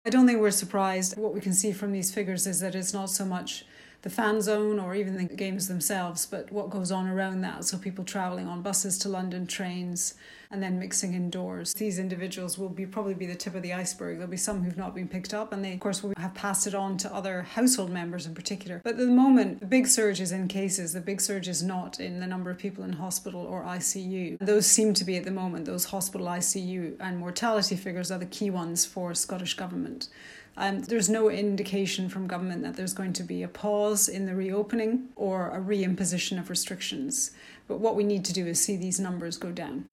I don't think we're surprised. What we can see from these figures is that it's not so much the fan zone or even the games themselves, but what goes on around that. So people travelling on buses to London, trains, and then mixing indoors. These individuals will probably be the tip of the iceberg. There'll be some who've not been picked up, and they, of course, will have passed it on to other household members in particular. But at the moment, the big surge is in cases. The big surge is not in the number of people in hospital or ICU. Those seem to be at the moment, those hospital, ICU and mortality figures are the key ones for Scottish Government. There's no indication from government that there's going to be a pause in the reopening or a reimposition of restrictions. But what we need to do is see these numbers go down.